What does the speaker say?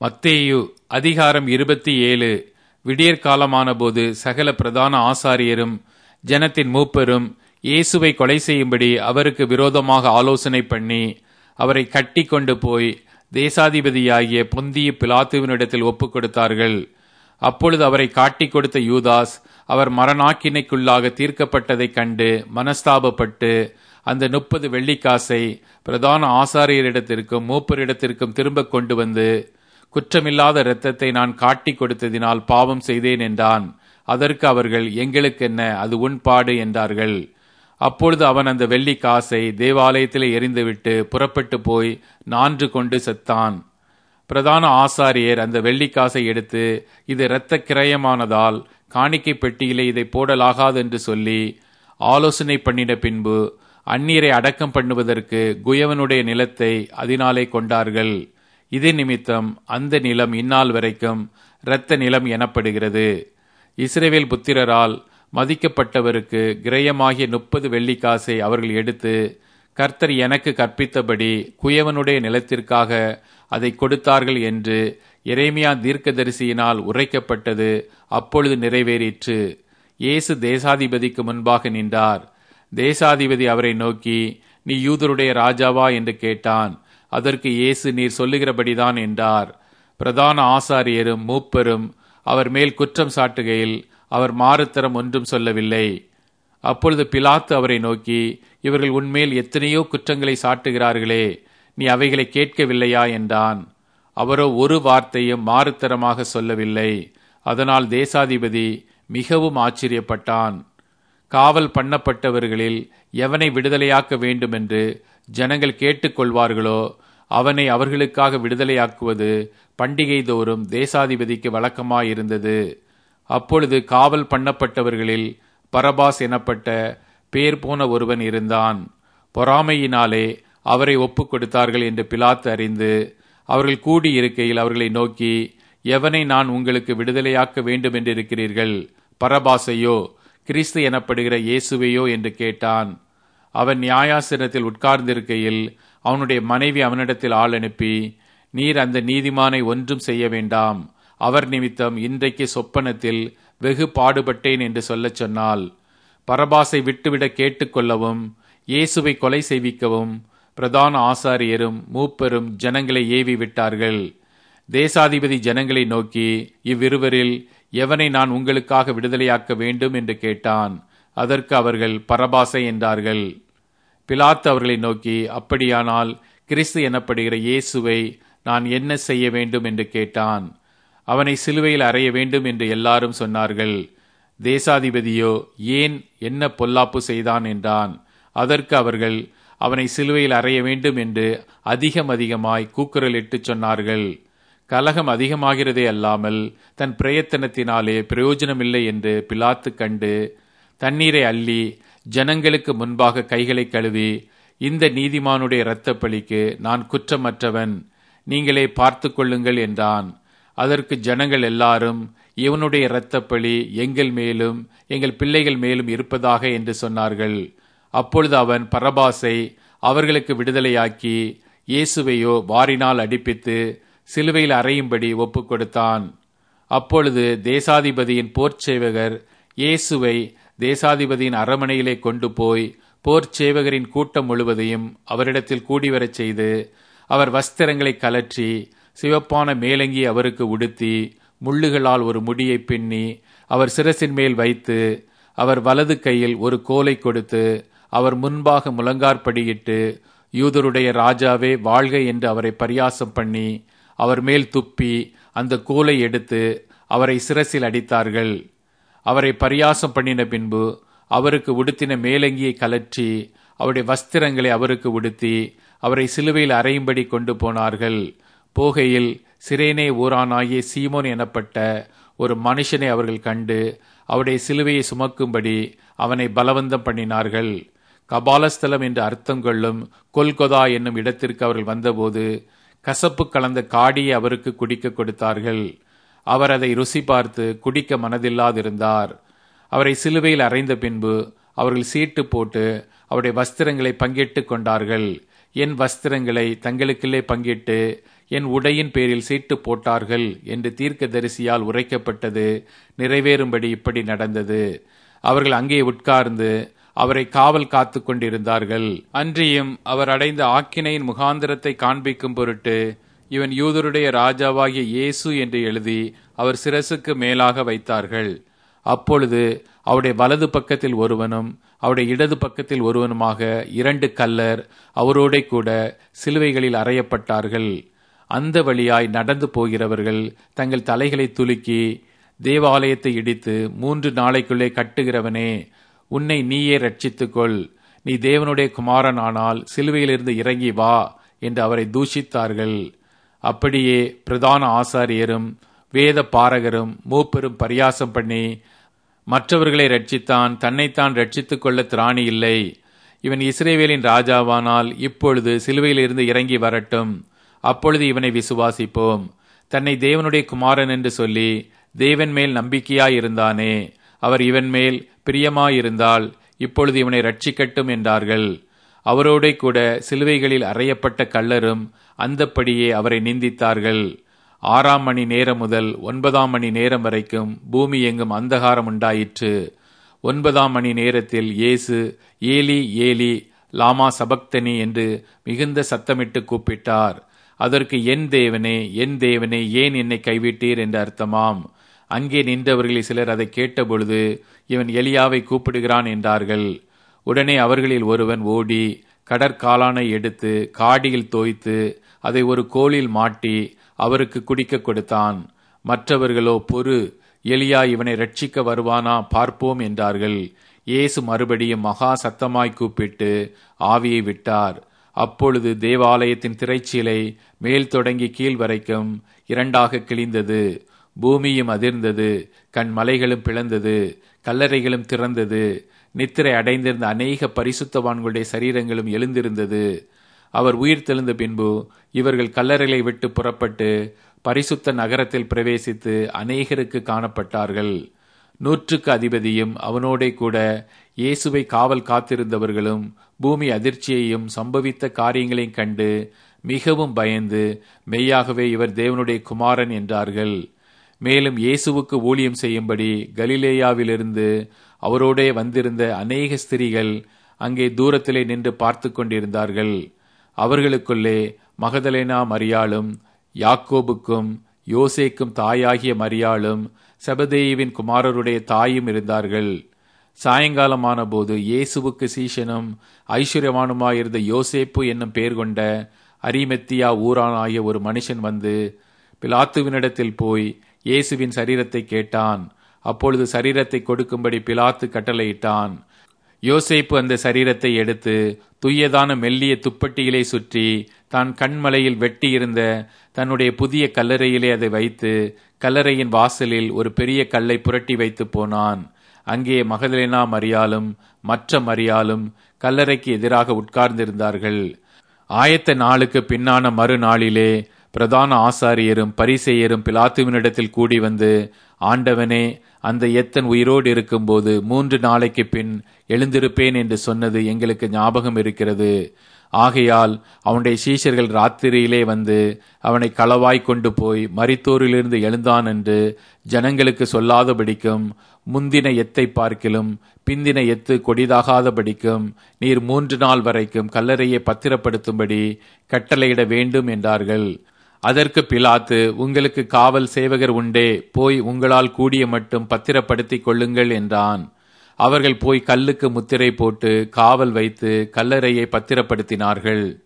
மத்தேயு அதிகாரம் 27. விடியற்காலமான போது சகல பிரதான ஆசாரியரும் ஜனத்தின் மூப்பரும் இயேசுவை கொலை செய்யும்படி அவருக்கு விரோதமாக ஆலோசனை பண்ணி அவரை கட்டி கொண்டு போய் தேசாதிபதியாகிய பொந்திய பிலாத்துவினிடத்தில் ஒப்புக் கொடுத்தார்கள். அப்பொழுது அவரை காட்டிக் கொடுத்த யூதாஸ் அவர் மரணாக்கினைக்குள்ளாக தீர்க்கப்பட்டதைக் கண்டு மனஸ்தாபப்பட்டு அந்த 30 வெள்ளிக்காசை பிரதான ஆசாரியரிடத்திற்கும் மூப்பரிடத்திற்கும் திரும்ப கொண்டு வந்து, குற்றமில்லாத இரத்தத்தை நான் காட்டிக் கொடுத்ததினால் பாவம் செய்தேன் என்றான். அதற்கு அவர்கள், எங்களுக்கென்ன, அது உன் பாடு என்றார்கள். அப்பொழுது அவன் அந்த வெள்ளி காசை தேவாலயத்திலே எறிந்துவிட்டு புறப்பட்டு போய் நான்று கொண்டு செத்தான். பிரதான ஆசாரியர் அந்த வெள்ளிக்காசை எடுத்து, இது இரத்த கிரயமானதால் காணிக்கை பெட்டியிலே இதை போடலாகாது என்று சொல்லி ஆலோசனை பண்ணின பின்பு அந்நீரை அடக்கம் பண்ணுவதற்கு குயவனுடைய நிலத்தை அதனாலே கொண்டார்கள். இது நிமித்தம் அந்த நிலம் இந்நாள் வரைக்கும் இரத்த நிலம் எனப்படுகிறது. இஸ்ரவேல் புத்திரரால் மதிக்கப்பட்டவருக்கு கிரயமாகிய 30 வெள்ளிக்காசை அவர்கள் எடுத்து, கர்த்தர் எனக்கு கற்பித்தபடி குயவனுடைய நிலத்திற்காக அதை கொடுத்தார்கள் என்று எரேமியா தீர்க்கதரிசியினால் உரைக்கப்பட்டது அப்பொழுது நிறைவேறிற்று. இயேசு தேசாதிபதிக்கு முன்பாக நின்றார். தேசாதிபதி அவரை நோக்கி, நீ யூதருடைய ராஜாவா என்று கேட்டான். அதற்கு இயேசு, நீர் சொல்லுகிறபடிதான் என்றார். பிரதான ஆசாரியரும் மூப்பரும் அவர் மேல் குற்றம் சாட்டுகையில் அவர் மாறுத்தரம் ஒன்றும் சொல்லவில்லை. அப்பொழுது பிலாத்து அவரை நோக்கி, இவர்கள் உன்மேல் எத்தனையோ குற்றங்களை சாட்டுகிறார்களே, நீ அவைகளை கேட்கவில்லையா என்றான். அவரோ ஒரு வார்த்தையும் மாறுத்தரமாக சொல்லவில்லை. அதனால் தேசாதிபதி மிகவும் ஆச்சரியப்பட்டான். காவல் பண்ணப்பட்டவர்களில் எவனை விடுதலையாக்க வேண்டுமென்று ஜனங்கள் கேட்டுக்கொள்வார்களோ அவனை அவர்களுக்காக விடுதலையாக்குவது பண்டிகை தோறும் தேசாதிபதிக்கு வழக்கமாயிருந்தது. அப்பொழுது காவல் பண்ணப்பட்டவர்களில் பரபாஸ் எனப்பட்ட பேர் போன ஒருவன் இருந்தான். பொறாமையினாலே அவரை ஒப்புக் கொடுத்தார்கள் என்று பிலாத்து அறிந்து, அவர்கள் கூடியிருக்கையில் அவர்களை நோக்கி, எவனை நான் உங்களுக்கு விடுதலையாக்க வேண்டும் என்றிருக்கிறீர்கள், பரபாசையோ கிறிஸ்து எனப்படுகிற இயேசுவையோ என்று கேட்டான். அவன் நியாயாசனத்தில் உட்கார்ந்திருக்கையில் அவனுடைய மனைவி அவனிடத்தில் ஆள் அனுப்பி, நீர் அந்த நீதிமானை ஒன்றும் செய்ய வேண்டாம், அவர் நிமித்தம் இன்றைக்கு சொப்பனத்தில் வெகு பாடுபட்டேன் என்று சொல்லச் சொன்னாள். பரபாசை விட்டுவிட கேட்டுக்கொள்ளவும் இயேசுவை கொலை செய்விக்கவும் பிரதான ஆசாரியரும் மூப்பரும் ஜனங்களை ஏவி விட்டார்கள். தேசாதிபதி ஜனங்களை நோக்கி, இவ்விருவரில் எவனை நான் உங்களுக்காக விடுதலையாக்க வேண்டும் என்று கேட்டான். அதற்கு அவர்கள் பரபாசை என்றார்கள். பிலாத்து அவர்களை நோக்கி, அப்படியானால் கிறிஸ்து எனப்படுகிற இயேசுவை நான் என்ன செய்ய வேண்டும் என்று கேட்டான். அவனை சிலுவையில் அறைய வேண்டும் என்று எல்லாரும் சொன்னார்கள். தேசாதிபதியோ, ஏன், என்ன பொல்லாப்பு செய்தான் என்றான். அதற்கு அவர்கள், அவனை சிலுவையில் அறைய வேண்டும் என்று அதிகமாய் கூக்குரலிட்டு சொன்னார்கள். கலகம் அதிகமாகிறதே அல்லாமல் தன் பிரயத்தனத்தினாலே பிரயோஜனமில்லை என்று பிலாத்து கண்டு தண்ணீரை அள்ளி ஜனங்களுக்கு முன்பாக கைகளை கழுவி, இந்த நீதிமானுடைய இரத்தப் பழிக்கு நான் குற்றமற்றவன், நீங்களே பார்த்து கொள்ளுங்கள் என்றான். அதற்கு ஜனங்கள் எல்லாரும், இவனுடைய இரத்தப் பழி எங்கள் மேலும் எங்கள் பிள்ளைகள் மேலும் இருப்பதாக என்று சொன்னார்கள். அப்பொழுது அவன் பரபாசை அவர்களுக்கு விடுதலையாக்கி இயேசுவையோ வாரினால் அடிப்பித்து சிலுவையில் அறையும்படி ஒப்புக் கொடுத்தான். அப்பொழுது தேசாதிபதியின் போர்ச்சேவகர் இயேசுவை தேசாதிபதியின் அரமனையிலே கொண்டு போய் போர்ச்சேவகரின் கூட்டம் முழுவதையும் அவரிடத்தில் கூடிவரச் செய்து, அவர் வஸ்திரங்களை கலற்றி சிவப்பான மேலங்கி அவருக்கு உடுத்தி முள்ளுகளால் ஒரு முடியை பின்னி அவர் சிரசின் மேல் வைத்து, அவர் வலது கையில் ஒரு கோலை கொடுத்து அவர் முன்பாக முழங்கார்படியிட்டு, யூதருடைய ராஜாவே வாழ்க என்று அவரை பரியாசம் பண்ணி அவர் மேல் துப்பி அந்த கோலை எடுத்து அவரை சிரசில் அடித்தார்கள். அவரை பரியாசம் பண்ணின பின்பு அவருக்கு உடுத்தின மேலங்கியை கலற்றி அவருடைய வஸ்திரங்களை அவருக்கு உடுத்தி அவரை சிலுவையில் அறையும்படி கொண்டு போனார்கள். போகையில் சிரேனே ஊரானாகிய சீமோன் எனப்பட்ட ஒரு மனுஷனை அவர்கள் கண்டு அவருடைய சிலுவையை சுமக்கும்படி அவனை பலவந்தம் பண்ணினார்கள். கபாலஸ்தலம் என்று அர்த்தம் கொள்ளும் கொல்கொதா என்னும் இடத்திற்கு அவர்கள் வந்தபோது கசப்பு கலந்த காடியை அவருக்கு குடிக்க கொடுத்தார்கள். அவர் அதை ருசி பார்த்து குடிக்க மனதில்லாதிருந்தார். அவரை சிலுவையில் அறைந்த பின்பு அவர்கள் சீட்டு போட்டு அவருடைய வஸ்திரங்களை பங்கிட்டு கொண்டார்கள். என் வஸ்திரங்களை தங்களுக்குள்ளே பங்கிட்டு என் உடையின் பேரில் சீட்டு போட்டார்கள் என்று தீர்க்கதரிசியால் உரைக்கப்பட்டது நிறைவேறும்படி இப்படி நடந்தது. அவர்கள் அங்கே உட்கார்ந்து அவரை காவல் காத்து கொண்டிருந்தார்கள். அன்றியும் அவர் அடைந்த ஆக்கினையின் முகாந்திரத்தை காண்பிக்கும் பொருட்டு இவன் யூதருடைய ராஜாவாகிய இயேசு என்று எழுதி அவர் சிரசுக்கு மேலாக வைத்தார்கள். அப்பொழுது அவருடைய வலது பக்கத்தில் ஒருவனும் அவருடைய இடது பக்கத்தில் ஒருவனுமாக 2 கல்லர் அவரோட கூட சிலுவைகளில் அறையப்பட்டார்கள். அந்த வழியாய் நடந்து போகிறவர்கள் தங்கள் தலைகளை துலுக்கி, தேவாலயத்தை இடித்து 3 நாளைக்குள்ளே கட்டுகிறவனே, உன்னை நீயே ரட்சித்துக்கொள், நீ தேவனுடைய குமாரன் ஆனால் சிலுவையிலிருந்து இறங்கி வா என்று அவரை தூஷித்தார்கள். அப்படியே பிரதான ஆசாரியரும் வேத பாரகரும் மூப்பரும் பரியாசம் பண்ணி, மற்றவர்களை ரட்சித்தான், தன்னைத்தான் ரட்சித்துக் கொள்ள திராணி இல்லை. இவன் இஸ்ரவேலின் ராஜாவானால் இப்பொழுது சிலுவையிலிருந்து இறங்கி வரட்டும், அப்பொழுது இவனை விசுவாசிப்போம். தன்னை தேவனுடைய குமாரன் என்று சொல்லி தேவன் மேல் நம்பிக்கையாயிருந்தானே, அவர் இவன் மேல் பிரியமாயிருந்தால் இப்பொழுது இவனை ரட்சிக்கட்டும் என்றார்கள். அவரோட கூட சிலுவைகளில் அறையப்பட்ட கள்ளரும் அந்தப்படியே அவரை நிந்தித்தார்கள். 6 மணி நேரம் முதல் 9 மணி நேரம் வரைக்கும் பூமி எங்கும் அந்தகாரம் உண்டாயிற்று. 9 மணி நேரத்தில் இயேசு ஏலி ஏலி லாமா சபக்தனி என்று மிகுந்த சத்தமிட்டு கூப்பிட்டார். அதற்கு என் தேவனே ஏன் என்னை கைவிட்டீர் என்று அர்த்தமாம். அங்கே நின்றவர்களில் சிலர் அதை கேட்டபொழுது இவன் எலியாவை கூப்பிடுகிறான் என்றார்கள். உடனே அவர்களில் ஒருவன் ஓடி கடற்காலானை எடுத்து காடியில் தோய்த்து அதை ஒரு கோலில் மாட்டி அவருக்கு குடிக்க கொடுத்தான். மற்றவர்களோ, பொறு, எலியா இவனை ரட்சிக்க வருவானா பார்ப்போம் என்றார்கள். இயேசு மறுபடியும் மகா சத்தமாய் கூப்பிட்டு ஆவியை விட்டார். அப்பொழுது தேவாலயத்தின் திரைச்சீலை மேல் தொடங்கி கீழ் வரைக்கும் 2 கிழிந்தது. பூமியும் அதிர்ந்தது, கண்மலைகளும் பிளந்தது, கல்லறைகளும் திறந்தது. நித்திரை அடைந்திருந்த அநேக பரிசுத்தவான்களுடைய சரீரங்களும் எழுந்திருந்தது. அவர் உயிர் தெழுந்த பின்பு இவர்கள் கல்லறைகளை விட்டு புறப்பட்டு பரிசுத்த நகரத்தில் பிரவேசித்து அநேகருக்கு காணப்பட்டார்கள். 100க்கு அதிபதியும் அவனோட கூட இயேசுவை காவல் காத்திருந்தவர்களும் பூமி அதிர்ச்சியையும் சம்பவித்த காரியங்களையும் கண்டு மிகவும் பயந்து மெய்யாகவே இவர் தேவனுடைய குமாரன் என்றார்கள். மேலும் இயேசுவுக்கு ஊழியம் செய்யும்படி கலிலேயாவிலிருந்து அவரோடே வந்திருந்த அநேக ஸ்திரீகள் அங்கே தூரத்திலே நின்று பார்த்து கொண்டிருந்தார்கள். அவர்களுக்குள்ளே மகதலேனா மரியாளும், யாக்கோபுக்கும் யோசேக்கும் தாயாகிய மரியாளும், செபதேயுவின் குமாரருடைய தாயும் இருந்தார்கள். சாயங்காலமான போது இயேசுவுக்கு சீஷனும் ஐஸ்வர்யவானுமாயிருந்த யோசேப்பு என்னும் பெயர் கொண்ட அரிமத்தியா ஊரானாகிய ஒரு மனுஷன் வந்து பிலாத்துவினிடத்தில் போய் இயேசுவின் சரீரத்தை கேட்டான். அப்பொழுது சரீரத்தை கொடுக்கும்படி பிலாத்து கட்டளையிட்டான். யோசேப்பு அந்த சரீரத்தை எடுத்து துய்யதான மெல்லிய துப்பட்டியிலே சுற்றி தான் கண்மலையில் வெட்டியிருந்த தன்னுடைய புதிய கல்லறையிலே அதை வைத்து கல்லறையின் வாசலில் ஒரு பெரிய கல்லை புரட்டி வைத்து போனான். அங்கே மகதலேனா மரியாளும் மற்ற மரியாளும் கல்லறைக்கு எதிராக உட்கார்ந்திருந்தார்கள். ஆயத்த நாளுக்கு பின்னான மறுநாளிலே பிரதான ஆசாரியரும் பரிசேயரும் பிலாத்துவினிடத்தில் கூடி வந்து, ஆண்டவனே, அந்த எத்தன் உயிரோடு இருக்கும்போது 3 நாளைக்கு பின் எழுந்திருப்பேன் என்று சொன்னது எங்களுக்கு ஞாபகம் இருக்கிறது. ஆகையால் அவனுடைய சீஷர்கள் ராத்திரியிலே வந்து அவனை களவாய் கொண்டு போய் மரித்தோரிலிருந்து எழுந்தான் என்று ஜனங்களுக்கு சொல்லாதபடிக்கும், முந்தின எத்தை பார்க்கிலும் பிந்தின எத்து கொடிதாகாதபடிக்கும் நீர் 3 நாள் வரைக்கும் கல்லறையை பத்திரப்படுத்தும்படி கட்டளையிட வேண்டும் என்றார்கள். அதற்கு பிலாத்து, உங்களுக்கு காவல் சேவகர் உண்டே, போய் உங்களால் கூடிய மட்டும் பத்திரப்படுத்திக் கொள்ளுங்கள் என்றான். அவர்கள் போய் கல்லுக்கு முத்திரை போட்டு காவல் வைத்து கல்லறையை பத்திரப்படுத்தினார்கள்.